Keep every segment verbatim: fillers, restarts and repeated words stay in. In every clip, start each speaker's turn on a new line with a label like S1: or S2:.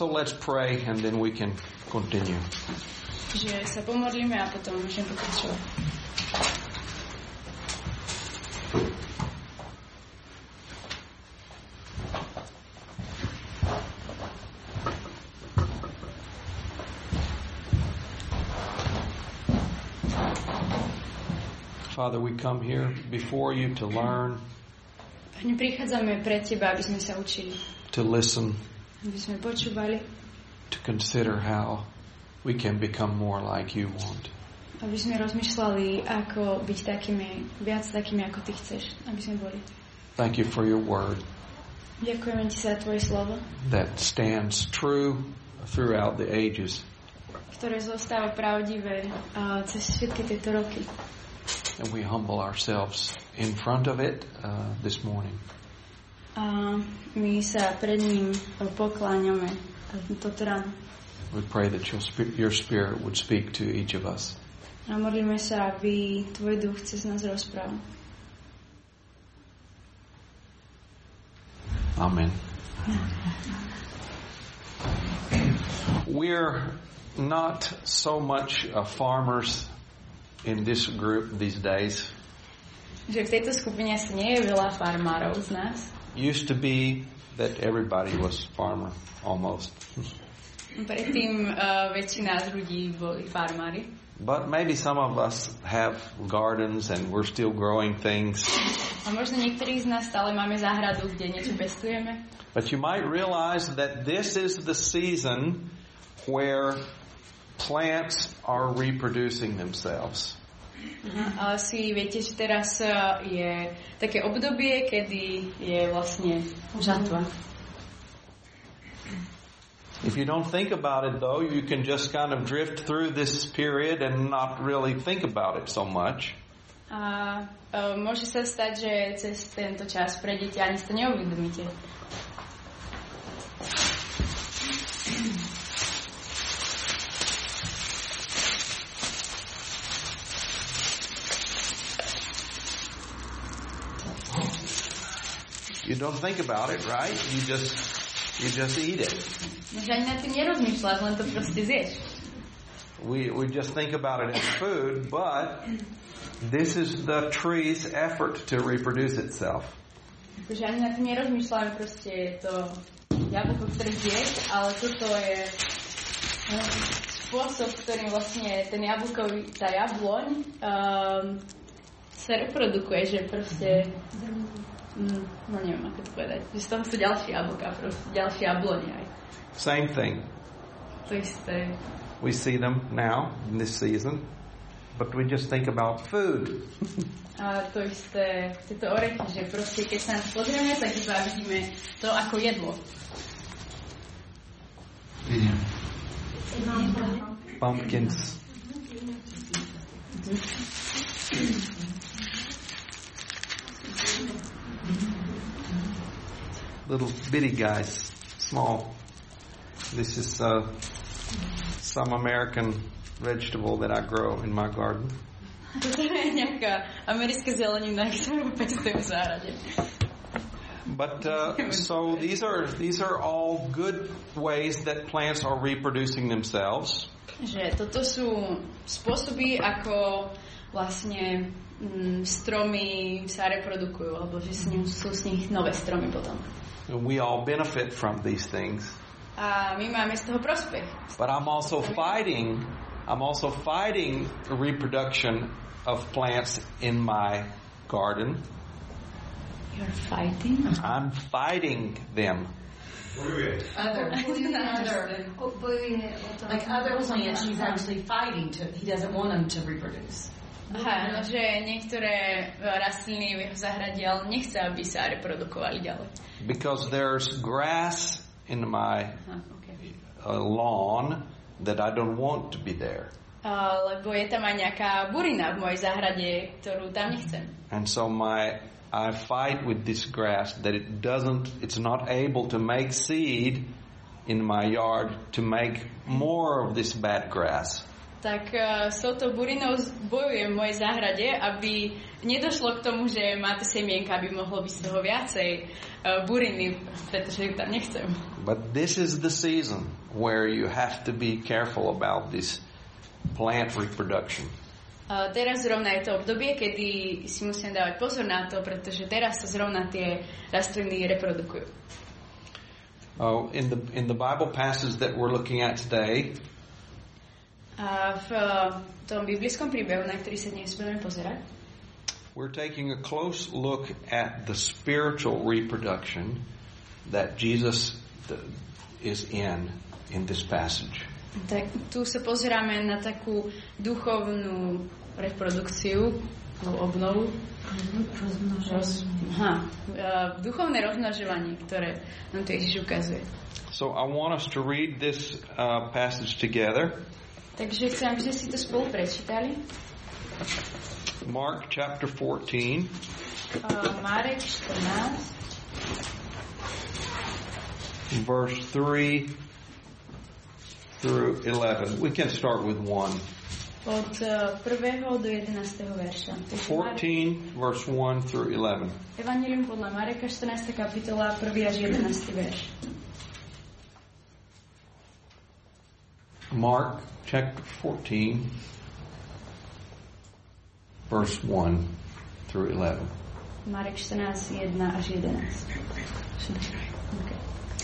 S1: so let's pray and then we can continue.
S2: Že sa pomodlíme a potom môžeme pokračovať.
S1: Father, we come here before you to learn,
S2: Pane, prichádzame pred Teba, aby sme sa učili,
S1: to listen,
S2: aby sme počúvali,
S1: to consider how we can become more like you want.
S2: aby sme rozmýšľali, ako byť takými, viac takými, ako Ty chceš, aby sme boli.
S1: Thank you for your word
S2: Ďakujeme Ti za Tvoje slovo,
S1: that stands true throughout the ages.
S2: ktoré zostáva pravdivé uh, cez všetky tieto roky.
S1: And we humble ourselves in front of it uh, this morning.
S2: A my sa pred ním pokláňame toto ráno.
S1: We pray that your spirit, your spirit would speak to each of us.
S2: A modlíme sa, aby Tvoj duch cez nás rozprával.
S1: Amen. We're not so much uh, farmers in this group these days.
S2: Že v tejto skupine asi nie je veľa farmárov z nás.
S1: Used to be that everybody was farmer, almost.
S2: Predtým uh, väčšina z ľudí boli farmári.
S1: But maybe some of us have gardens and we're still growing things.
S2: A možno niektorí z nás stále máme záhradu, kde niečo pestujeme.
S1: But you might realize that this is the season where plants are reproducing themselves.
S2: Uh-huh. Ale si viete, že teraz uh, je také obdobie, kedy je vlastne žatva.
S1: If you don't think about it, though, you can just kind of drift through this period and not really think about it so much.
S2: A uh, môže sa stať, že cez tento čas prejdete a ani si to neuvedomíte.
S1: You don't think about it, right? You just you just eat it.
S2: Možno ani nad tým nerozmýšľaš, len to proste zješ.
S1: We we just think about it as food, but this is the tree's effort to reproduce itself.
S2: Takže ani nad tým nerozmýšľame, proste je to jablko, ktoré zješ, ale toto je spôsob, ktorým vlastne ten jablkový, tá jabloň um, sa reprodukuje, že proste Mm, no neviem, ako to povedať. Že z toho sú ďalšie jablká, proste ďalšie jablone aj.
S1: Same thing.
S2: To isté.
S1: We see them now in this season, but we just think about food.
S2: A to isté v tejto oreky, že proste keď sa pozrieme, tak iba vidíme to ako jedlo.
S1: Yeah. Pumpkins. Little bitty guys, small. This is uh, some American vegetable that I grow in my garden.
S2: To je nejaká americká zelenina, ktorú pestujem v záhrade.
S1: But uh, so these are these are all good ways that plants are reproducing themselves.
S2: Že toto sú spôsoby, ako vlastne mm, stromy sa reprodukujú, alebo že sú z nich nové stromy potom.
S1: And we all benefit from these things.
S2: A my máme z toho prospech.
S1: But I'm also fighting I'm also fighting the reproduction of plants in my garden.
S2: You're fighting?
S1: I'm fighting them.
S3: Other, other, like other plants, he's actually fighting to. He doesn't want them to reproduce.
S2: Aha, no, že niektoré rastliny v jeho záhrade, ale nechce, aby sa reprodukovali ďalej.
S1: Because there's grass in my
S2: Aha, okay.
S1: uh, lawn that I don't want to be there.
S2: Uh, lebo je tam aj nejaká burina v mojej záhrade, ktorú tam nechcem.
S1: And so my I fight with this grass that it doesn't, it's not able to make seed in my yard to make more of this bad grass.
S2: tak uh, s touto burinou bojujem v mojej záhrade, aby nedošlo k tomu, že máte semienka, aby mohlo byť z toho viacej uh, buriny, pretože ju tam nechcem.
S1: But this is the season where you have to be careful about this plant reproduction.
S2: Uh, teraz zrovna je to obdobie, kedy si musím dávať pozor na to, pretože teraz sa zrovna tie rastliny reprodukujú.
S1: Oh, in the in the Bible passage that we're looking at today,
S2: a v uh, tom biblickom príbehu, na ktorý sa dnes budeme pozerať,
S1: we're taking a close look at the spiritual reproduction that Jesus is in in this passage.
S2: Tak tu sa pozeráme na takú duchovnú reprodukciu, obnovu, roz, aha, uh, duchovné rozmnožovanie, ktoré nám to Ježiš ukazuje.
S1: So I want us to read this uh, passage together.
S2: Takže chcem, aby ste si to spolu prečítali.
S1: Mark chapter fourteen.
S2: Uh, Marek štrnásť.
S1: Verse three through eleven. We can start with one.
S2: Od uh, prvého do jedenásteho verša.
S1: fourteen, verse one through eleven.
S2: Evangelium podľa Mareka, štrnásta kapitola, prvý až jedenásty verš.
S1: Mark chapter fourteen, verse one through eleven.
S2: Marek štrnásť, jeden až jedenásť. Okay.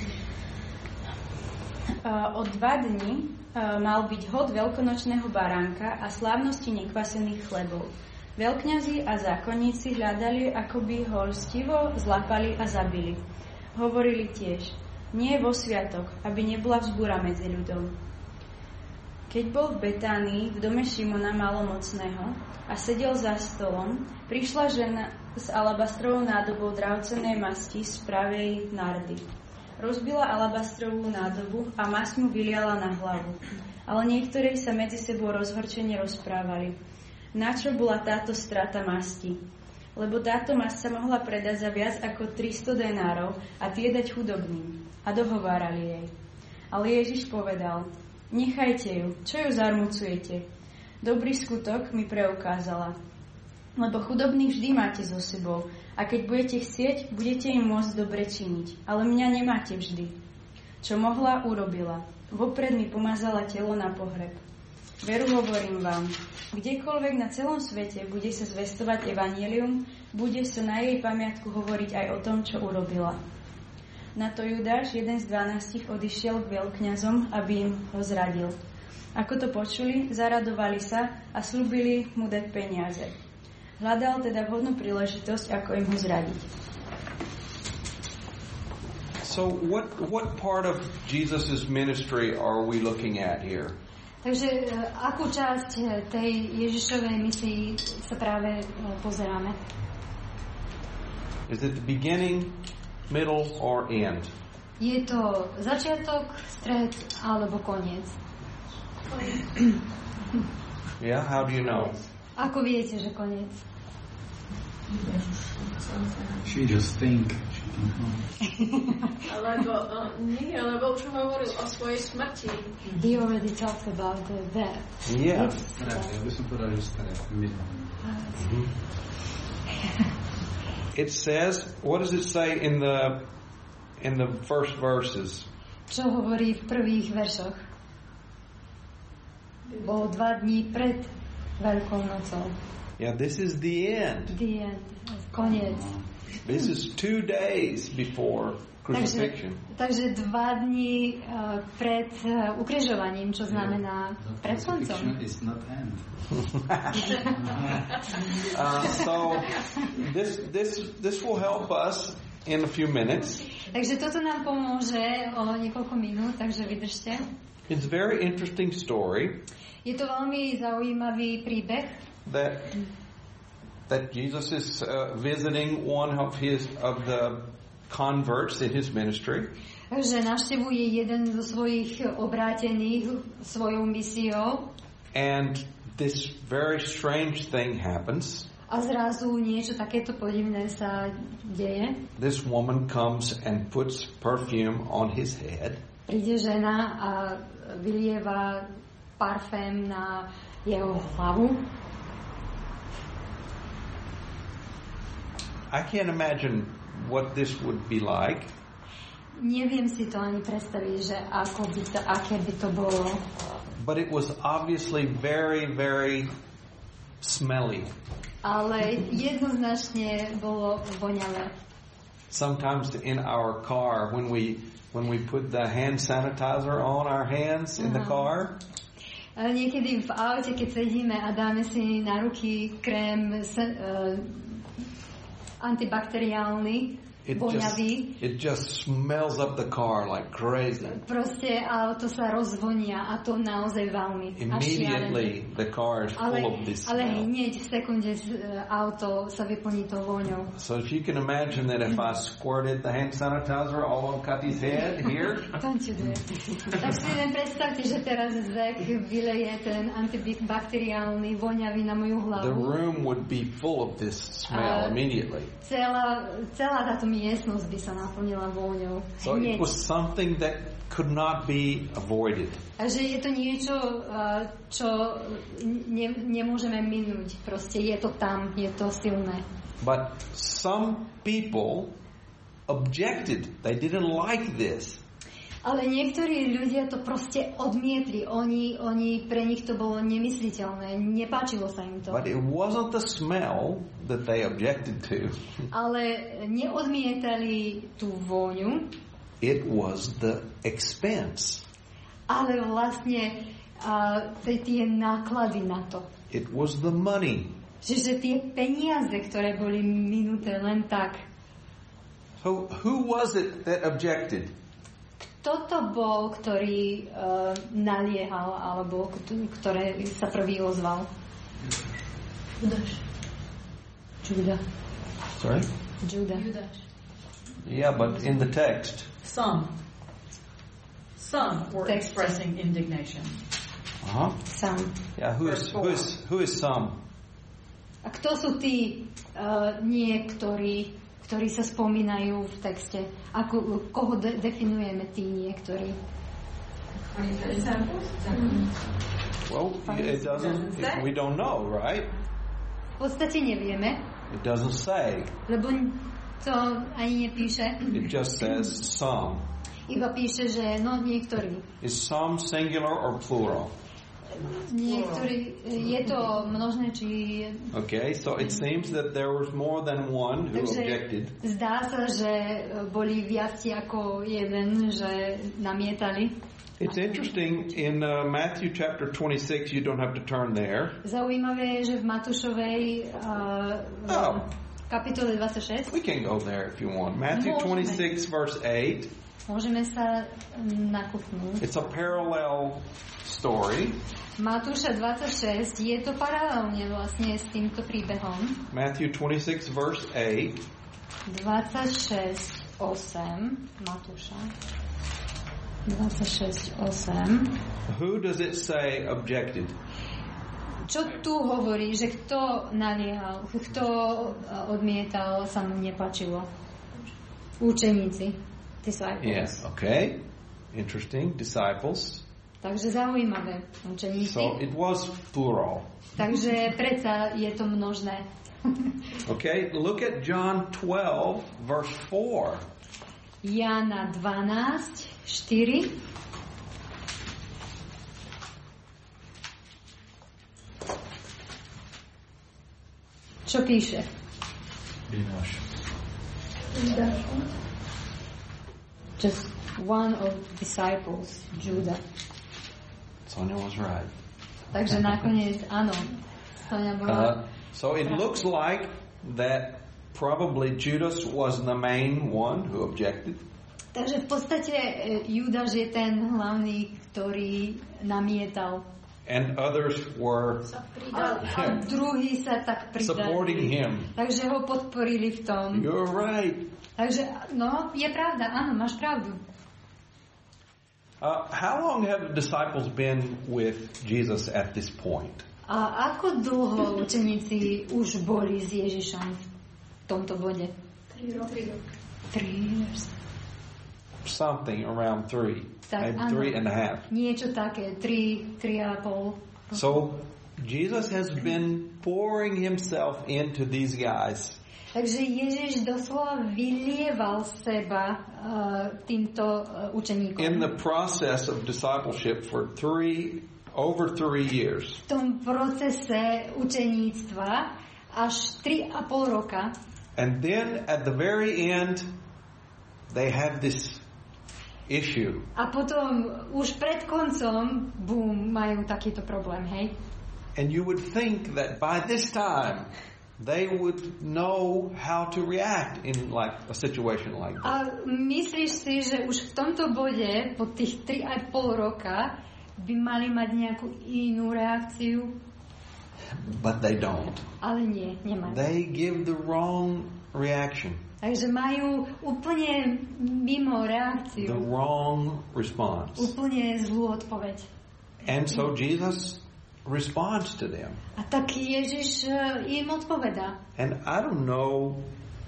S2: Uh, o dva dni uh, mal byť hod veľkonočného baránka a slávnosti nekvasených chlebov. Veľkňazi a zákonníci hľadali, ako by ho lstivo zlapali a zabili. Hovorili tiež, nie vo sviatok, aby nebola vzbúra medzi ľudom. Keď bol v Betánii, v dome Šimona malomocného a sedel za stolom, prišla žena s alabastrovou nádobou drahocennej masti z pravej nardy. Rozbila alabastrovú nádobu a masť mu vyliala na hlavu. Ale niektorí sa medzi sebou rozhorčene rozprávali. Na čo bola táto strata masti? Lebo táto masť sa mohla predať za viac ako tristo denárov a tie dať chudobným. A dohovárali jej. Ale Ježiš povedal, nechajte ju, čo ju zarmucujete? Dobrý skutok mi preukázala. Lebo chudobných vždy máte so sebou a keď budete chcieť, budete im môcť dobre činiť. Ale mňa nemáte vždy. Čo mohla, urobila. Vopred mi pomazala telo na pohreb. Veru hovorím vám, kdekoľvek na celom svete bude sa zvestovať evanjelium, bude sa na jej pamiatku hovoriť aj o tom, čo urobila. Na to Judáš, jeden z dvanástich, odišiel k veľkňazom, aby im ho zradil. Ako to počuli, zaradovali sa a slúbili mu dať peniaze. Hľadal teda vhodnú príležitosť, ako im ho zradiť.
S1: So what what part of Jesus' ministry are we looking at here?
S4: Takže akú časť tej Ježišovej misii sa práve pozeráme?
S1: Is it the beginning, middle, or end?
S4: Je to začiatok, stred alebo koniec?
S1: Yeah, how do you know?
S4: Ako viete, že koniec?
S5: She just think. She can
S6: Lebo, uh, nie, lebo už hovoril o svojej smrti.
S4: He already talked about the death.
S1: Yeah.
S5: Ja by som povedal, že staré.
S1: Mm-hmm. It says, what does it say in the in the first verses?
S4: Čo hovorí v prvých veršoch? Bolo dva dní pred Veľkou nocou.
S1: Yeah, this is the end.
S4: The end. Koniec.
S1: This is two days before crucifixion.
S4: Takže, takže dva dní uh, pred uh, ukrižovaním, čo znamená
S5: yeah.
S4: pred koncom.
S5: Is not end.
S1: uh, so this this this will help us in a few minutes.
S4: Takže toto nám pomôže o niekoľko minút, takže vydržte.
S1: It's a very interesting story.
S4: Je to veľmi zaujímavý príbeh.
S1: That that Jesus is uh, visiting one of his of the converts in his ministry.
S4: Že navštevuje jeden zo svojich obrátených svojou misiou.
S1: And this very strange thing happens.
S4: A zrazu niečo takéto podivné sa deje.
S1: This woman comes and puts perfume on his head.
S4: Príde žena a vylieva parfém na jeho hlavu.
S1: I can't imagine what this would be like.
S4: Neviem si to ani predstaviť, že ako by to, aké by to bolo.
S1: But it was obviously very, very smelly.
S4: Ale jednoznačne bolo voňavé.
S1: Sometimes in our car, when we when we put the hand sanitizer on our hands in the car,
S4: Ale niekedy v aute, keď sedíme a dáme si na ruky krém uh, antibakteriálny,
S1: it just,
S4: voňavý,
S1: it just smells up the car like crazy.
S4: proste auto sa rozvonia a to naozaj veľmi. A
S1: Immediately
S4: šialené.
S1: the car is
S4: Ale,
S1: full of this
S4: ale
S1: smell.
S4: hneď v sekunde uh, auto sa vyplní tou voňou.
S1: So if you can imagine that if I squirted the hand sanitizer all on Cutty's head here,
S4: Don't you do it. Tak si len predstavte, že teraz Zek vyleje ten antibakteriálny voňavý na moju hlavu.
S1: the room would be full of this smell
S4: Uh,
S1: immediately.
S4: Celá, celá táto miestnosť by sa naplnila vôňou.
S1: So it
S4: Hneď.
S1: was something that could not be avoided.
S4: A že je to niečo, uh, čo ne, nemôžeme minúť. Proste je to tam, je to silné.
S1: But some people objected. They didn't like this.
S4: Ale niektorí ľudia to proste odmietli. Oni, oni, pre nich to bolo nemysliteľné. Nepáčilo sa im to.
S1: But it wasn't the smell that they objected to.
S4: Ale neodmietali tú vôňu,
S1: It was the expense.
S4: ale vlastne uh, tie náklady na to.
S1: It was the money.
S4: Čiže tie peniaze, ktoré boli minuté len tak.
S1: So who was it that objected?
S4: Kto to bol, ktorý uh, naliehal, alebo ktoré sa prvý ozval?
S6: Judáš.
S4: Juda.
S1: Sorry?
S4: Juda.
S6: Judáš.
S1: Yeah, but in the text.
S3: Some. Some were
S4: Text.
S3: expressing indignation.
S1: Uh-huh.
S4: Sám.
S1: Yeah, who is who is who is some?
S4: A kto sú tí uh, niektorí, ktorí sa spomínajú v texte? Ako, koho de- definujeme tí niektorí?
S1: Well, it doesn't. It, we don't know, right?
S4: V podstate nevieme,
S1: It doesn't say.
S4: lebo to ani nepíše.
S1: It just says some.
S4: Iba píše, že no niektorí.
S1: Is some singular or plural?
S4: Niektorí, je to množné, či...
S1: Okay, so it seems that there was more than one who
S4: Takže
S1: objected.
S4: zdá sa, že boli viac ako jeden, že namietali.
S1: It's interesting in uh, Matthew chapter twenty-six. You don't have to turn there.
S4: Zaujímavé je, že v Matúšovej uh, v
S1: Oh.
S4: kapitole dvadsaťšesť
S1: We can go there if you want. Matthew
S4: Môžeme.
S1: twenty-six verse eight.
S4: môžeme sa nakúpnúť.
S1: It's a parallel story.
S4: Matúša dvadsaťšesť, je to paralelne vlastne s týmto príbehom.
S1: Matthew twenty-six verse eight.
S4: dvadsaťšesť osem Matúša. dvadsaťšesť osem
S1: Who does it say objected?
S4: Čo tu hovorí, že kto naliehal, kto odmietal, sa mu nepáčilo? Učeníci. Disciples.
S1: Yes, okay. Interesting. Disciples.
S4: Takže zaujímavé. Učeníci.
S1: So it was plural.
S4: Takže predsa je to množné.
S1: Okay, look at John twelve verse four.
S4: Jána dvanásť štyri. Čo píše?
S5: Judáš.
S4: Just one of disciples, Judah.
S1: Sonia was right.
S4: Takže nakoniec, áno, Sonia bola...
S1: Uh, so it looks like that probably Judas was the main one who objected.
S4: Takže v podstate e, Judáš je ten hlavný, ktorý namietal.
S1: And others were
S4: A, a druhý sa tak
S1: supporting
S4: pridali.
S1: him.
S4: Takže ho podporili v tom.
S1: You're right.
S4: Takže, no, je pravda, áno, máš pravdu.
S1: Uh, how long have the disciples been with Jesus at this point?
S4: A ako dlho učeníci už boli s Ježišom v tomto bode?
S6: Tri roky.
S4: Three years.
S1: something around three,
S4: Tak,
S1: maybe
S4: áno.
S1: three and a half.
S4: Niečo také, tri, tri a pol.
S1: So Jesus has been pouring himself into these guys.
S4: Takže Ježiš doslova vylieval seba uh, týmto uh, učeníkom.
S1: In the process of discipleship for three, over three years.
S4: V tom procese učeníctva až tri a pol roka.
S1: And then at the very end, they had this issue.
S4: A potom už pred koncom, bum, majú takýto problém, hej?
S1: And you would think that by this time, they would know how to react in like a situation like that.
S4: A myslíš si, že už v tomto bode, po tých tri a pol roka, by mali mať nejakú inú reakciu?
S1: But they don't.
S4: Ale nie, nemajú.
S1: They give the wrong reaction,
S4: Takže majú úplne mimo
S1: the
S4: reakciu.
S1: wrong response.
S4: Úplne zlú odpoveď.
S1: And so Jesus responds to them.
S4: A tak Ježiš uh, im odpovedá.
S1: And I don't know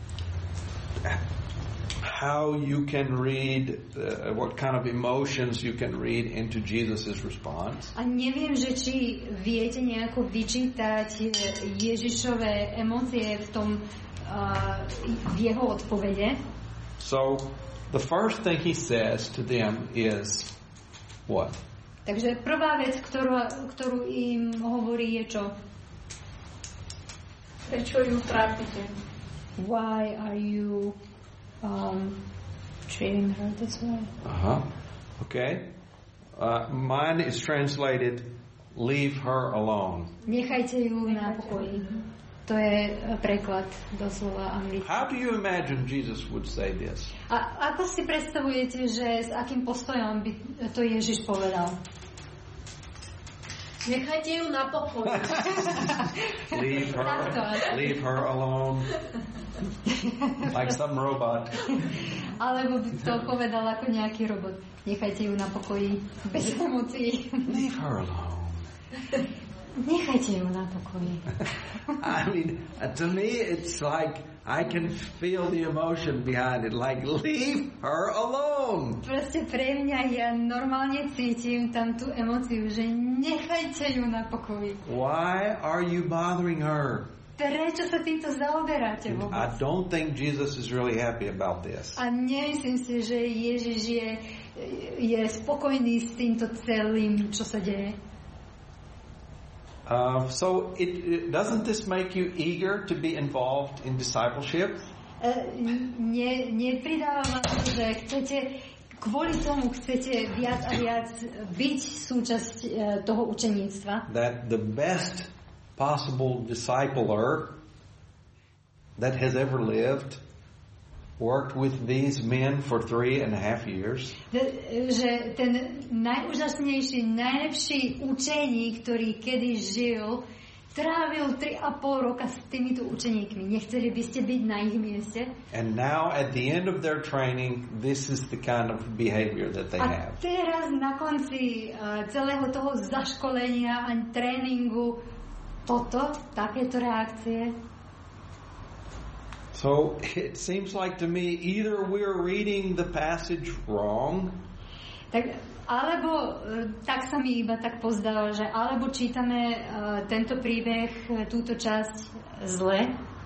S1: how you can read, uh, what kind of emotions you can read into Jesus' response.
S4: A neviem, že či viete nejako vyčítať Ježišové emócie v tom uh, v jeho odpovede.
S1: So the first thing he says to them is what?
S4: Takže prvá vec, ktorú, ktorú im hovorí, je čo?
S6: Prečo ju trápite?
S4: Why are you um, treating her this way?
S1: Uh-huh. Okay. Uh, mine is translated, leave her alone.
S4: Nechajte ju na pokoji. To je preklad doslova anglicky.
S1: How do you imagine Jesus would say this?
S4: A ako si predstavujete, že s akým postojom by to Ježiš povedal?
S6: Nechajte ju na pokoji.
S1: Leave her, leave her alone. Like some robot.
S4: Alebo by to povedal ako nejaký robot. Nechajte ju na pokoji, bez emócií.
S1: Leave her alone.
S4: Nechajte ju na pokoji.
S1: I mean, uh, to me, it's like I can feel the emotion behind it. Like, leave her alone.
S4: Proste pre mňa ja normálne cítim tam tú emóciu, že nechajte ju na pokoji.
S1: Why are you bothering her?
S4: Prečo sa týmto zaoberáte
S1: I
S4: vôbec?
S1: don't think Jesus is really happy about this.
S4: A nemyslím si, že Ježiš je, je spokojný s týmto celým, čo sa deje.
S1: Uh, so, it, it, doesn't this make you eager to be involved in discipleship?
S4: Uh, ne, nepridáva vám to, že chcete, kvôli tomu chcete viac a viac byť súčasť uh, toho učeníctva?
S1: That the best possible discipler that has ever lived worked with these men for three and a half years.
S4: Že ten najúžasnejší, najlepší učeník, ktorý kedy žil, trávil tri a pol roka s týmito učeníkmi. Nechceli by ste byť na ich mieste?
S1: And now at the end of their training, this is the kind of behavior that they
S4: A
S1: have.
S4: teraz na konci uh, celého toho zaškolenia a tréningu toto, takéto reakcie.
S1: So it seems like to me either we're reading the passage wrong,
S4: Tak, alebo tak sa mi iba tak pozdáva, že alebo čítame uh, tento príbeh, túto časť zle,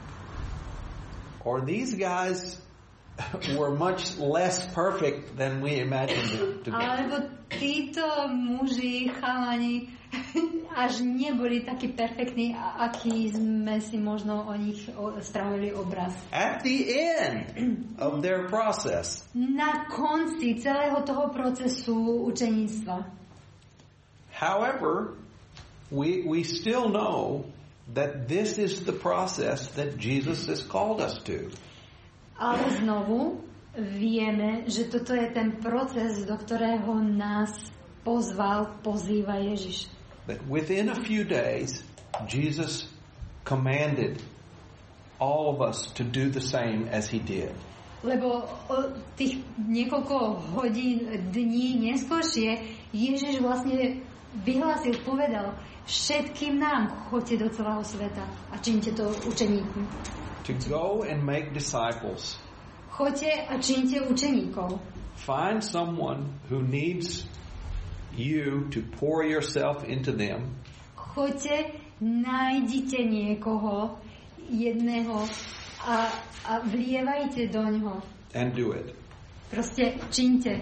S1: or these guys were much less perfect than we imagined them to be.
S4: alebo títo muži, chalani, až neboli takí perfektní, a- aký sme si možno o nich o- spravili obraz.
S1: At the end of their process,
S4: Na konci celého toho procesu učeníctva.
S1: however, we we still know that this is the process that Jesus has called us to.
S4: Ale znovu vieme, že toto je ten proces, do ktorého nás pozval, pozýva Ježiš.
S1: That within a few days, Jesus commanded all of us to do the same as he did.
S4: Lebo o tých niekoľko hodín, dní neskôršie Ježiš vlastne vyhlásil, povedal, všetkým nám choďte do celého sveta a čiňte to učeníkmi.
S1: To go and make disciples
S4: Choďte a čiňte učeníkov.
S1: find someone who needs you to pour yourself into them.
S4: Choďte, nájdite niekoho, jedného a, a vlievajte do ňoho.
S1: And do it.
S4: Proste čiňte.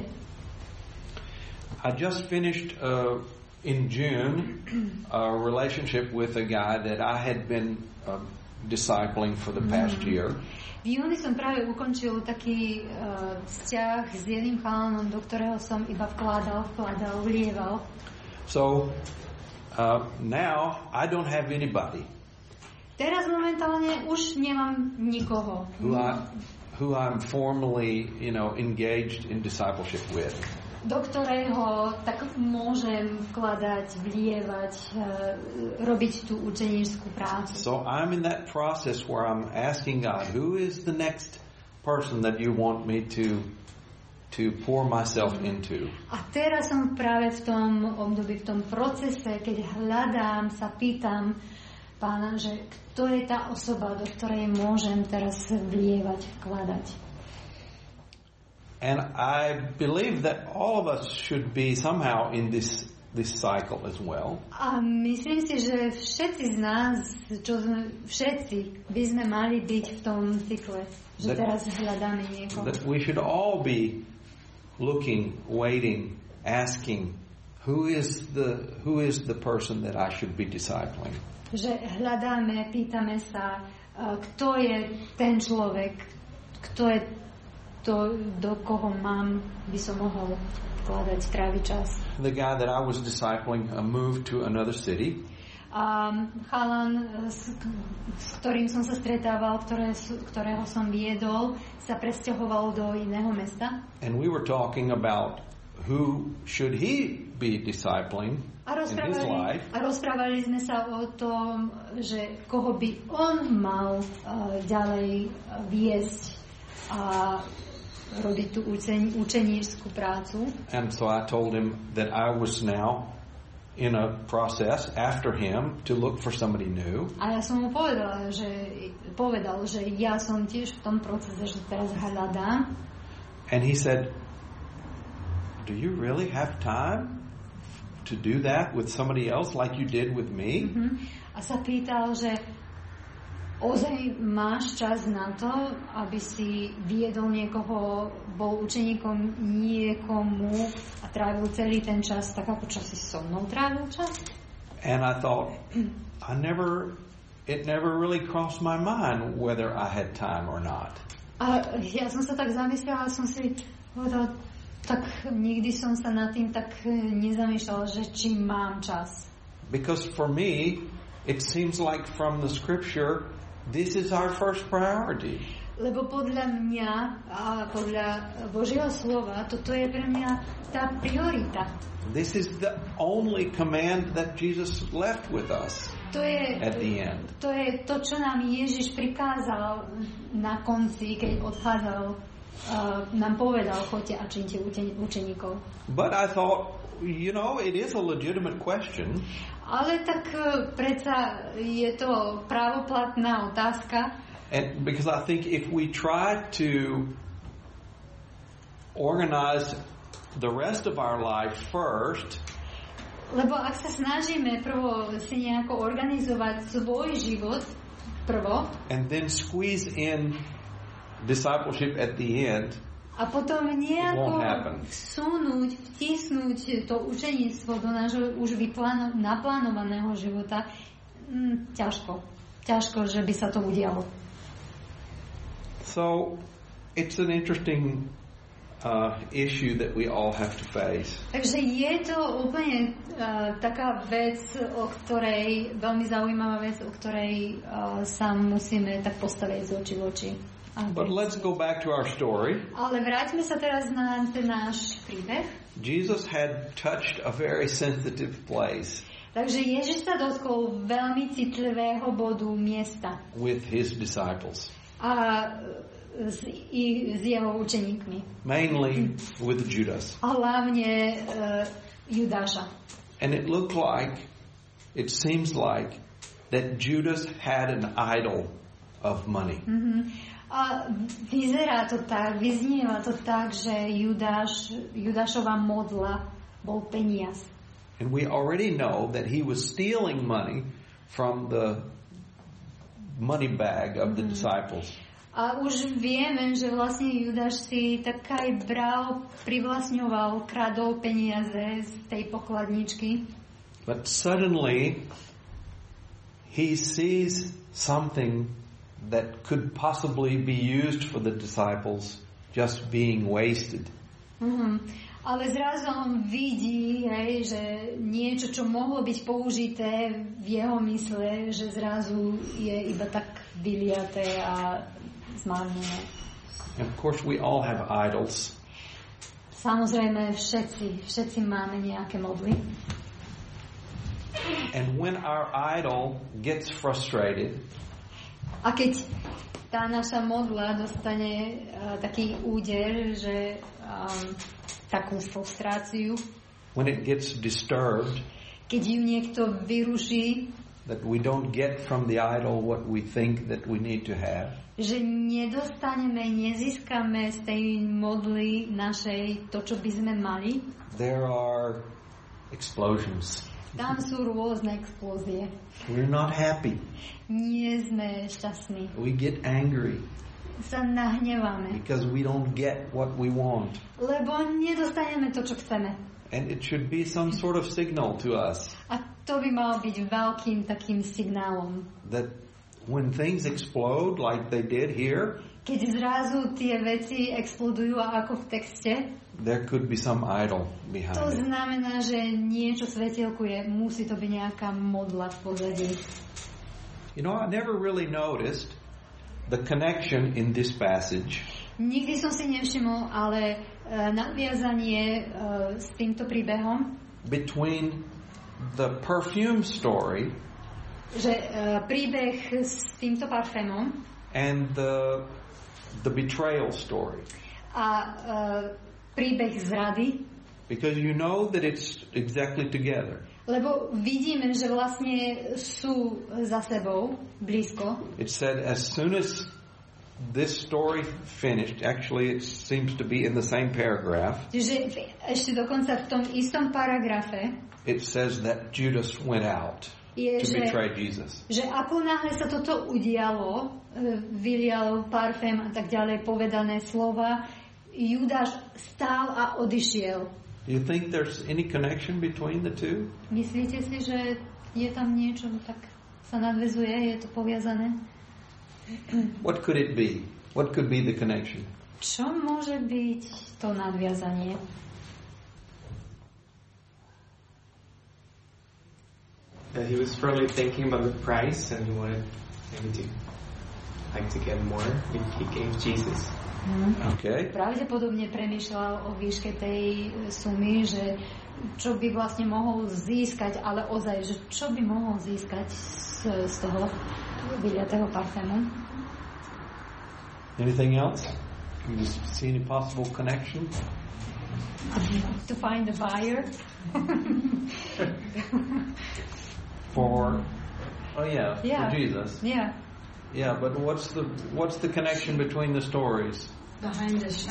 S1: I just finished uh, in June a relationship with a guy that I had been uh, discipling for the past mm. year.
S4: V júni som práve ukončil taký uh, vzťah s jedným chalanom, do ktorého som iba vkladal, vkladal, vlieval.
S1: So uh, now I don't have anybody.
S4: Teraz momentálne už nemám nikoho.
S1: Who I, who I'm formally, you know, engaged in discipleship with.
S4: Do ktorého tak môžem vkladať, vlievať, uh, robiť tú učeníšskú prácu.
S1: So I'm in that process where I'm asking God, who is the next person that you want me to to pour myself into?
S4: A teraz som práve v tom období, v tom procese, keď hľadám, sa pýtam Pána, že kto je tá osoba, do ktorej môžem teraz vlievať, vkladať.
S1: And I believe that all of us should be somehow in this this cycle as well.
S4: A myslím si, že všetci z nás, čo sme, všetci by sme mali byť v tom cykle, že that, teraz hľadáme niekoho.
S1: That we should all be looking, waiting, asking, who is the who is the person that I should be discipling?
S4: Že hľadáme, pýtame sa, kto je ten človek, kto je to, do koho mám, by som mohol vkladať, tráviť čas.
S1: The guy that I was discipling uh, moved to another city.
S4: Um, chalan, s, s ktorým som sa stretával, ktoré, ktorého som viedol, sa presťahoval do iného mesta.
S1: And we were talking about who should he be discipling
S4: a
S1: in his life.
S4: A rozprávali sme sa o tom, že koho by on mal uh, ďalej uh, viesť a robiť tú učen- učeníšskú prácu.
S1: And so I told him that I was now in a process after him to look for somebody new.
S4: A ja som mu povedala, že povedal, že ja som tiež v tom procese, že teraz hľadám.
S1: And he said, "Do you really have time to do that with somebody else like you did with me?"
S4: Mm-hmm. A sa pýtal, že ozaj máš čas na to, aby si viedol niekoho, bol učeníkom niekomu a trávil celý ten čas tak, ako čo si so mnou trávil čas?
S1: And I thought, I never, it never really crossed my mind whether I had time or not.
S4: A ja som sa tak zamyslela, som si povedala, tak nikdy som sa nad tým tak nezamýšľala, že či mám čas.
S1: Because for me, it seems like from the scripture, this is our first priority.
S4: Lebo podľa mňa a podľa Božieho slova toto je pre mňa tá priorita.
S1: This is the only command that Jesus left with us
S4: to je,
S1: at the end.
S4: To je to, čo nám Ježiš prikázal na konci, keď odchádzal, uh, nám povedal, choďte a čiňte učeníkov.
S1: But I thought, you know, it is a legitimate question.
S4: Ale tak predsa je to právoplatná otázka.
S1: And because I think if we try to organize the rest of our life first,
S4: lebo ak sa snažíme prvo si nejako organizovať svoj život prvo,
S1: and then squeeze in discipleship at the end,
S4: a potom nejako vsunúť, vtisnúť to učeníctvo do nášho už vypláno, naplánovaného života, mm, ťažko. Ťažko, že by sa to udialo.
S1: So, it's an interesting uh, issue that we all have to face.
S4: Takže je to úplne uh, taká vec, o ktorej, veľmi zaujímavá vec, o ktorej uh, sa musíme tak postaviť z očí v oči.
S1: But let's go back to our story.
S4: Ale vráťme sa teraz na ten náš príbeh.
S1: Jesus had touched a very sensitive place.
S4: Takže Ježiš sa dotkol veľmi citlivého bodu miesta.
S1: With his disciples.
S4: A s, i, s jeho učeníkmi.
S1: Mainly with Judas.
S4: A hlavne uh, Judáša.
S1: And it looked like, it seems like, that Judas had an idol of money.
S4: Mm-hmm. A vyzerá to tak, vyznieva to tak, že Judáš, Judášova modla bol peniaz.
S1: And we already know that he was stealing money from the money bag of the mm. disciples.
S4: A už vieme, že vlastne Judáš si tak aj bral, privlastňoval, kradol peniaze z tej pokladničky.
S1: But suddenly he sees something that could possibly be used for the disciples just being wasted.
S4: Mm-hmm. Ale zrazu on vidí, hej, že niečo, čo mohlo byť použité v jeho mysle, že zrazu je iba tak vyliaté a zmarnené.
S1: And of course we all have idols.
S4: Samozrejme všetci, všetci máme nejaké modly.
S1: And when our idol gets frustrated,
S4: a keď tá naša modla dostane uh, taký úder, že um, takú frustráciu,
S1: when it gets disturbed,
S4: keď ju niekto vyruší,
S1: that we don't get from the idol what we think that we need to have,
S4: že nedostaneme, nezískame z tej modly našej to, čo by sme mali,
S1: there are explosions.
S4: Tam sú rôzne explózie.
S1: We're not happy.
S4: Nie sme šťastní.
S1: We get angry.
S4: Sa nahneváme.
S1: Because we don't get what we want.
S4: Lebo nedostaneme to, čo chceme.
S1: And it should be some sort of signal to us.
S4: A to by malo byť veľkým takým signálom.
S1: That when things explode like they did here,
S4: keď zrazu tie veci explodujú ako v texte,
S1: there could be some idol behind
S4: to
S1: it.
S4: znamená, že niečo svetielkuje, musí to byť nejaká modla v pozadí.
S1: You know, I never really noticed the connection in this passage.
S4: Nikdy som si nevšimol, ale uh, nadviazanie uh, s týmto príbehom
S1: between the perfume story,
S4: že uh, príbeh s týmto parfémom
S1: and the the betrayal story.
S4: A uh, príbeh zrady.
S1: Because you know that it's exactly together.
S4: Lebo vidíme, že vlastne sú za sebou, blízko.
S1: It said as soon as this story finished, actually it seems to be in the same paragraph.
S4: Že ešte dokonca v tom istom paragrafe
S1: it says that Judas went out
S4: je,
S1: to
S4: že,
S1: betray Jesus.
S4: Že ako náhle sa toto udialo, vylial parfém a tak ďalej, povedané slova, Judáš stál a odišiel.
S1: Do you think there's any connection between the two?
S4: Myslíte si, že je tam niečo, tak sa nadväzuje, je to poviazané?
S1: What could it be? What could be the connection?
S4: Čo môže byť to nadviazanie?
S7: That he was probably thinking about the price and he wanted maybe to like to get more if he gave Jesus.
S4: Hmm.
S1: Okay.
S4: Pravdepodobne premýšľal o výške tej sumy, že čo by vlastne mohol získať, ale ozaj, že čo by mohol získať z, z toho vyliatého parfému.
S1: Anything else? Can you see any possible connection?
S4: To find a buyer.
S1: For oh yeah,
S4: yeah,
S1: for Jesus.
S4: Yeah.
S1: Yeah, but what's the what's the connection between the stories?
S3: Behind us,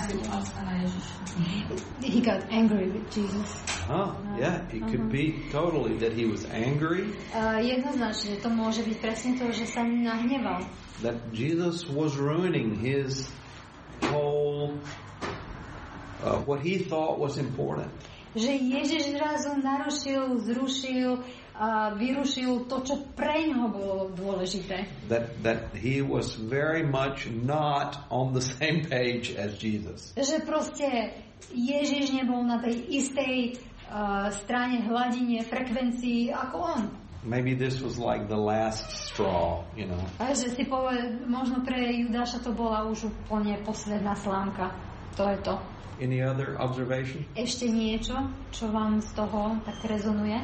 S4: he got angry with Jesus.
S1: Huh? Yeah, it could uh-huh. be totally that he was angry.
S4: Uh, jednoznačne to môže byť presne to, že sa nahneval.
S1: That Jesus was ruining his whole uh, what he thought was important.
S4: Že Ježiš zrazu narušil, zrušil a vyrušil to, čo pre ňoho bolo dôležité.
S1: That that he was very much not on the same page as Jesus.
S4: Že proste Ježiš nebol na tej istej uh, strane, hladine, frekvencii ako on.
S1: Maybe this was like the last straw, you know.
S4: A že si poved, možno pre Judáša to bola už úplne posledná slámka. To je to.
S1: Any other observation?
S4: Ešte niečo, čo vám z toho tak rezonuje?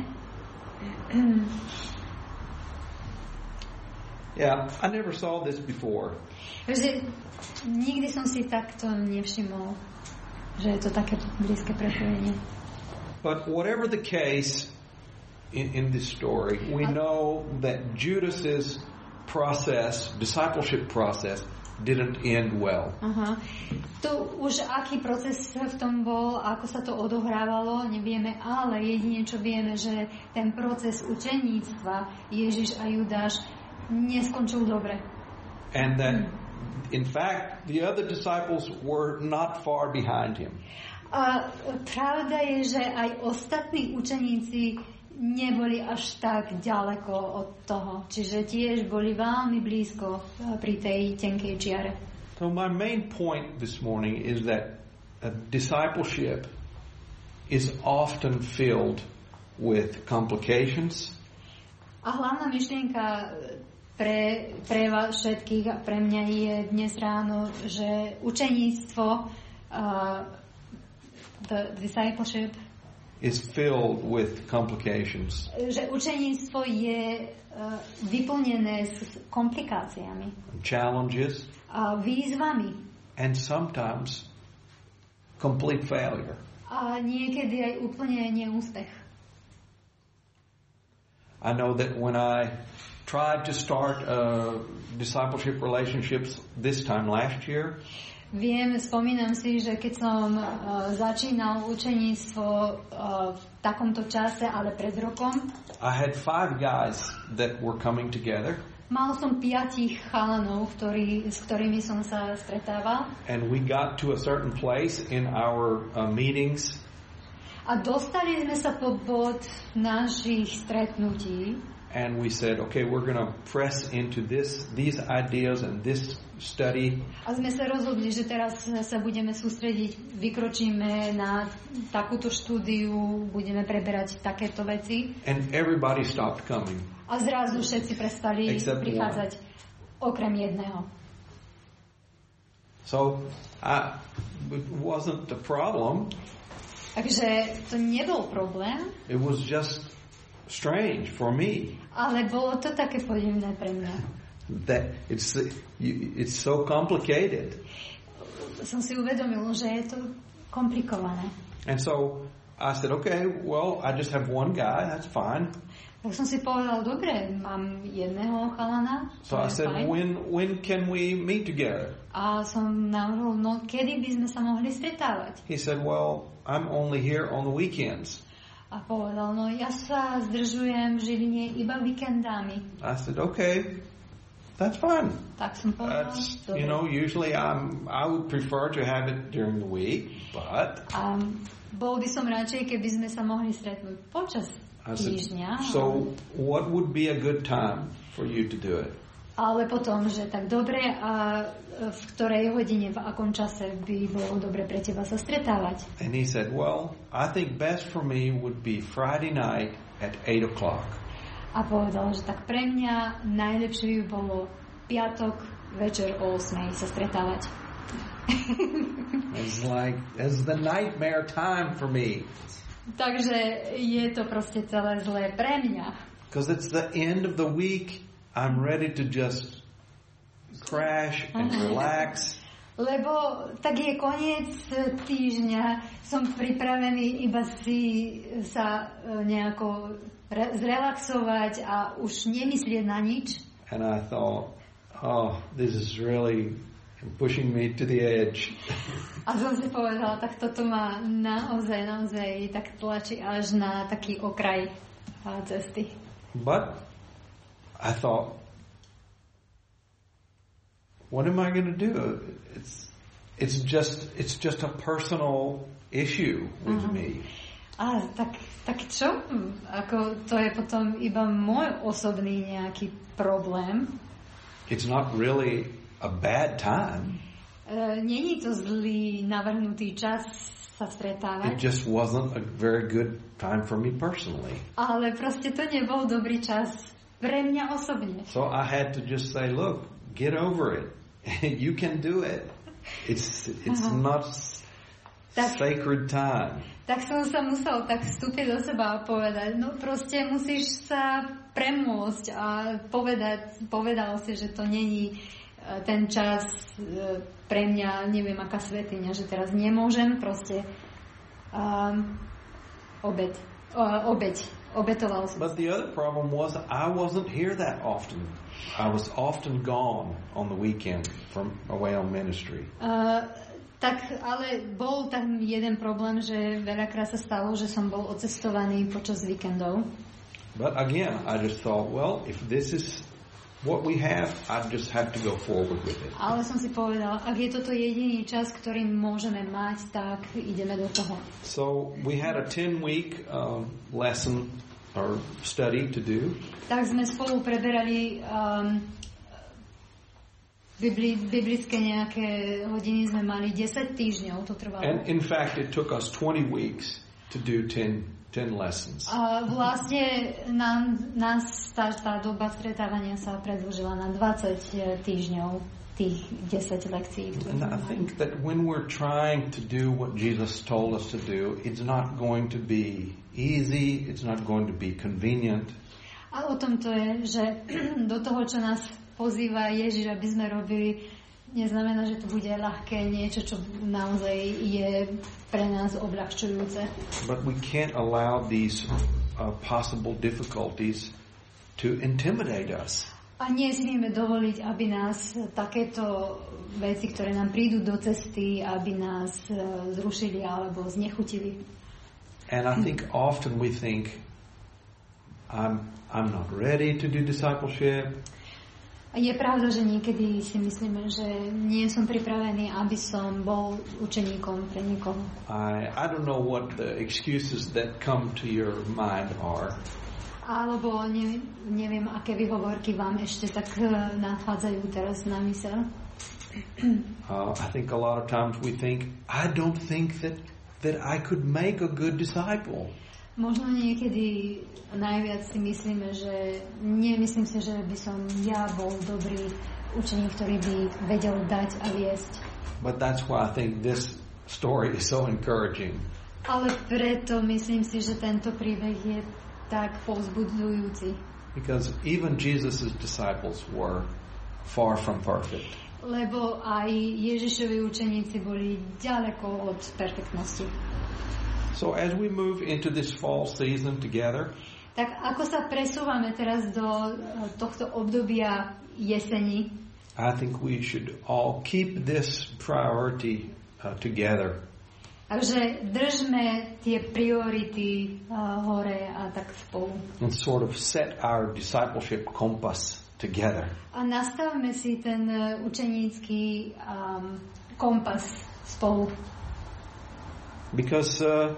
S1: Yeah, I never saw this before.
S4: Že nikdy som si takto nevšimol, že je to také blízke prepojenie.
S1: But whatever the case in, in this story, we know that Judas's process, discipleship process, didn't end well.
S4: Aha. Tu už aký proces v tom bol, ako sa to odohrávalo, nevieme, ale jedine, čo vieme, že ten proces učeníctva Ježiš a Judáš neskončil dobre.
S1: And that, in fact, the other disciples were not far behind him.
S4: A pravda je, že aj ostatní učeníci neboli až tak ďaleko od toho. Čiže tiež boli veľmi blízko pri tej tenkej čiare.
S1: So my main point this morning is that a discipleship is often filled with complications.
S4: A hlavná myšlienka pre, pre vás všetkých a pre mňa je dnes ráno, že učeníctvo, uh, the discipleship,
S1: is filled with complications.
S4: Že učeníctvo je uh, vyplnené s komplikáciami.
S1: Challenges.
S4: A výzvami.
S1: And sometimes complete failure.
S4: A niekedy aj úplne neúspech.
S1: I know that when I tried to start uh, discipleship relationships this time last year,
S4: Viem, spomínam si, že keď som uh, začínal učeníctvo uh, v takomto čase, ale pred rokom,
S1: I had five guys that were coming together.
S4: Mal som piatich chalanov, ktorý, s ktorými som sa stretával.
S1: And we got to a certain place in our uh, meetings.
S4: A dostali sme sa po bod našich stretnutí.
S1: And we said, okay, we're going to press into this, these ideas and this study.
S4: A sme sa rozhodli, že teraz sa budeme sústrediť, vykročíme na takúto štúdiu, budeme preberať takéto veci.
S1: And everybody stopped coming.
S4: A zrazu všetci prestali
S1: Except
S4: prichádzať, okrem jedného.
S1: So, I, it wasn't the problem.
S4: Takže to nebol problém.
S1: It was just strange for me.
S4: Ale bolo to také podivné pre mňa.
S1: That it's it's so complicated.
S4: Som si uvedomil, že je to komplikované.
S1: And so I said, okay, well, I just have one guy, that's fine.
S4: Tak som si povedal, dobre, mám jedného chalana.
S1: So I said,
S4: fine.
S1: when when can we meet together?
S4: A som navrhol, no kedy by sme sa mohli stretávať?
S1: He said, well, I'm only here on the weekends.
S4: A povedal, no ja sa zdržujem v Žiline iba víkendami.
S1: I said, okay, that's fine.
S4: Tak som povedal,
S1: That's,
S4: dobre.
S1: you know, usually I'm, I would prefer to have it during the week, but
S4: A bol by som radšej, keby sme sa mohli stretnúť počas
S1: I said,
S4: týždňa.
S1: so what would be a good time for you to do it?
S4: Ale potom, že tak dobre, a v ktorej hodine, v akom čase by bolo dobre pre teba sa stretávať?
S1: And he said, well, I think best for me would be Friday night at eight o'clock.
S4: A povedal, že tak pre mňa najlepšie by bolo piatok večer o ôsmej sa stretávať.
S1: It's like, it's the nightmare time for me.
S4: Takže je to proste celé zlé pre mňa.
S1: Because it's the end of the week. I'm ready to just crash and relax.
S4: Lebo tak je koniec týždňa, som pripravený iba si sa nejako re- zrelaxovať a už nemyslieť na nič.
S1: And I thought, oh, this is really pushing me to the edge.
S4: A som si povedala, tak toto ma naozaj, naozaj tak tlačí až na taký okraj cesty.
S1: But I thought, what am I going to do? It's it's just it's just a personal issue with uh-huh. me.
S4: A tak, tak čo? Ako to je potom iba môj osobný nejaký problém.
S1: It's not really a bad time.
S4: Uh, Není to zlý navrhnutý čas sa stretávať.
S1: It just wasn't a very good time for me personally.
S4: Ale proste to nebol dobrý čas pre mňa osobne.
S1: So I had to just say, look, get over it. You can do it. It's it's uh-huh. not tak, sacred time.
S4: Tak som sa musel tak vstúpiť do seba a povedať, no proste musíš sa premôcť a povedať, povedal si, že to není ten čas pre mňa, neviem aká svätyňa, že teraz nemôžem proste um, obed, uh, obeť obetoval som.
S1: But the other problem was I wasn't here that often. I was often gone on the weekend from away on ministry.
S4: Uh, tak ale bol tam jeden problém, že veľakrát sa stalo, že som bol odcestovaný počas víkendov.
S1: But again, I just thought, well, if this is what we have, I just have to go forward with it.
S4: Ale som si povedal, ak je toto jediný čas, ktorý môžeme mať, tak ideme do toho.
S1: So we had a ten-week um, lesson or study to do.
S4: Tak sme spolu preberali um, bibli, biblické nejaké hodiny, sme mali desať týždňov, to trvalo.
S1: And in fact, it took us twenty weeks to do ten, ten lessons.
S4: A vlastne nám, nás tá, tá doba stretávania sa predĺžila na dvadsať týždňov, tých desať lekcií.
S1: And I think that when we're trying to do what Jesus told us to do, it's not going to be easy, it's not going to be convenient.
S4: A o tom to je, že do toho, čo nás pozýva Ježiš, aby sme robili, neznamená, že to bude ľahké niečo, čo naozaj je pre nás obľahčujúce.
S1: But we can't allow these uh, possible difficulties to intimidate us.
S4: A nesmieme dovoliť, aby nás takéto veci, ktoré nám prídu do cesty, aby nás uh, zrušili alebo znechutili.
S1: And I think often we think, I'm, I'm not ready to do discipleship.
S4: A je pravda, že niekedy si myslíme, že nie som pripravený, aby som bol učeníkom pre niekoho.
S1: I, I don't know what the excuses that come to your mind are.
S4: Alebo ne, neviem, aké výhovorky vám ešte tak nachádzajú teraz na myseľ.
S1: Uh, I think a lot of times we think, I don't think that, that I could make a good disciple.
S4: Možno niekedy najviac si myslíme, že nemyslím si, že by som ja bol dobrý učeník, ktorý by vedel dať a viesť.
S1: But that's why I think this story is so encouraging.
S4: Ale preto myslím si, že tento príbeh je tak povzbudzujúci.
S1: Because even Jesus' disciples were far from perfect.
S4: Lebo aj Ježišovi učeníci boli ďaleko od perfektnosti.
S1: So as we move into this fall season together,
S4: tak ako sa presúvame teraz do tohto obdobia jeseni,
S1: I think we should all keep this priority uh, together.
S4: Takže držme tie priority uh, hore a tak spolu.
S1: And sort of set our discipleship compass together.
S4: A nastavme si ten uh, učenícky um, kompas spolu.
S1: Because uh,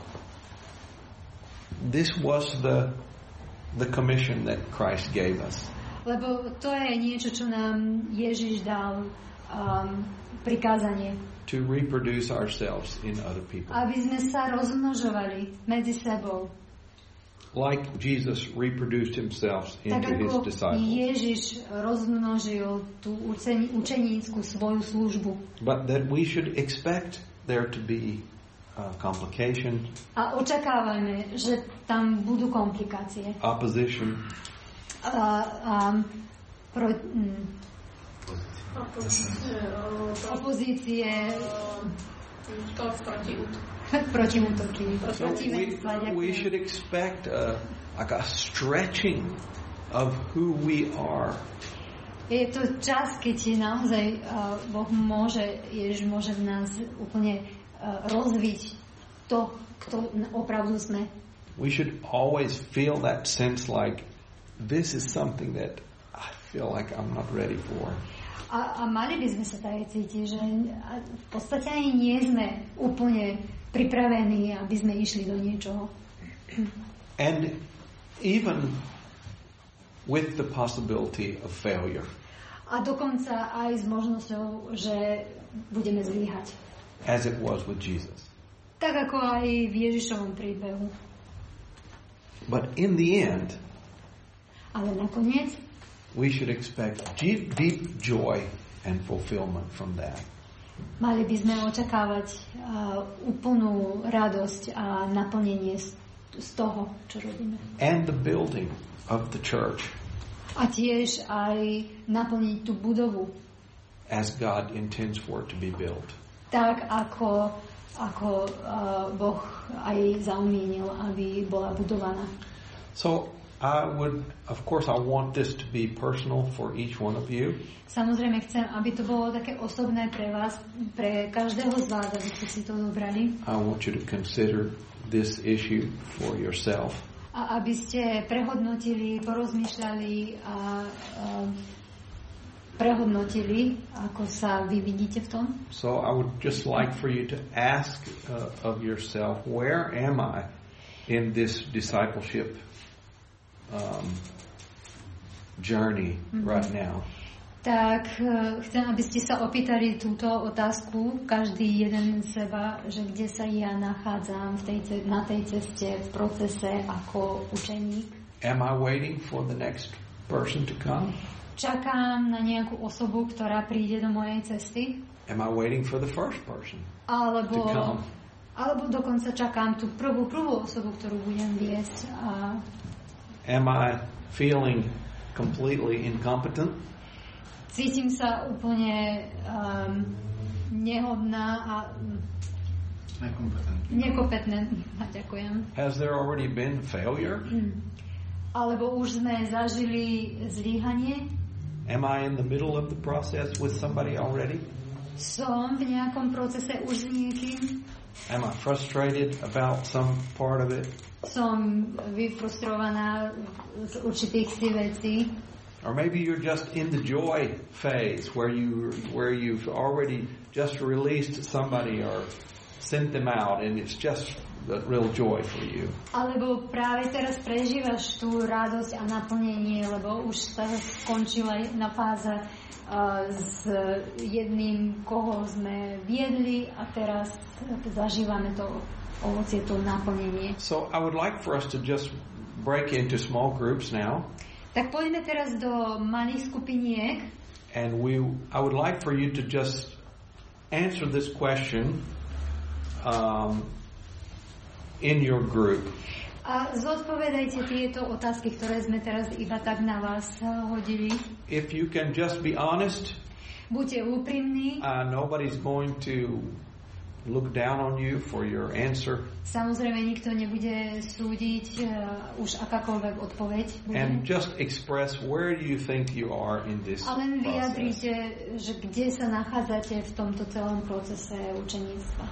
S1: this was the the commission that Christ gave us.
S4: Lebo to je niečo, čo nám Ježiš dal um, prikázanie.
S1: To reproduce ourselves in other people.
S4: Aby sme sa rozmnožovali medzi sebou.
S1: Like Jesus reproduced himself into his disciples.
S4: Ježiš rozmnožil tú učenícku svoju službu.
S1: But that we should expect there to be uh, complication.
S4: A očakávame, že tam budú komplikácie.
S1: Opposition.
S4: A, a pro, mm, opozície, protiútoky.
S1: So we, we should expect a, like a stretching of who we are.
S4: Je to čas, keď naozaj uh, Boh môže, Ježiš môže v nás úplne uh, rozviť to, kto opravdu sme.
S1: We should always feel that sense like this is something that I feel like I'm not ready for.
S4: A, a mali by sme sa tak cítiť, že v podstate ani nie sme úplne pripravení, aby sme išli do niečoho.
S1: And even with the possibility of failure.
S4: A dokonca aj s možnosťou, že budeme zlyhať.
S1: As it was with Jesus.
S4: Tak ako aj v Ježišovom príbehu.
S1: But in the end,
S4: ale nakoniec
S1: we should expect deep, deep joy and fulfillment from that.
S4: Mali by sme očakávať uh, úplnú radosť a naplnenie z, z toho, čo robíme.
S1: And the building of the church.
S4: A tiež aj naplniť tú budovu.
S1: As God intends for it to be built.
S4: Tak ako, ako uh, Boh aj zaumienil, aby bola budovaná.
S1: So I would, of course, I want this to be personal for each one of you.
S4: Samozrejme chcem, aby to bolo také osobné pre vás, pre každého z vás, aby ste si to zobrali.
S1: I want you to consider this issue for yourself.
S4: A aby ste prehodnotili, porozmýšľali a, a prehodnotili, ako sa vy vidíte v tom.
S1: So I would just like for you to ask uh, of yourself, where am I in this discipleship um, journey mm-hmm. right now?
S4: Tak chcem, aby ste sa opýtali túto otázku, každý jeden seba, že kde sa ja nachádzam v tej, na tej ceste, v procese ako učeník.
S1: Am I waiting for the next person to come?
S4: Čakám na nejakú osobu, ktorá príde do mojej cesty?
S1: Am I waiting for the first person
S4: alebo,
S1: to come?
S4: Alebo dokonca čakám tú prvú, prvú osobu, ktorú budem viesť. A...
S1: Am I feeling completely incompetent?
S4: Cítim sa úplne um, nehodná a nekompetentná. Ďakujem.
S1: Has there already been failure?
S4: Mm. Alebo už sme zažili zlyhanie?
S1: Am I in the middle of the process with somebody already?
S4: Som v nejakom procese už s niekým?
S1: Am I frustrated about some part of it?
S4: Som vyfrustrovaná z určitých si vecí.
S1: Or maybe you're just in the joy phase where you where you've already just released somebody or sent them out and it's just a real joy for you.
S4: Alebo práve teraz prežívaš tú radosť a naplnenie, lebo už sa skončila jedna fáza uh, s jedným, koho sme viedli a teraz zažívame to ovocie, to naplnenie.
S1: So I would like for us to just break into small groups now.
S4: Tak poďme teraz do malých skupiniek.
S1: And we, I would like for you to just answer this question um, in your group.
S4: A zodpovedajte tieto otázky, ktoré sme teraz iba tak na vás hodili.
S1: If you can just be honest,
S4: buďte úprimní.
S1: Uh, nobody's going to look down on you for your answer.
S4: Samozrejme, nikto nebude súdiť uh, už akákoľvek odpoveď. Bude.
S1: And just express where do you think you are in this
S4: process. A len
S1: vyjadrite,
S4: že kde sa nachádzate v tomto celom procese učeníctva.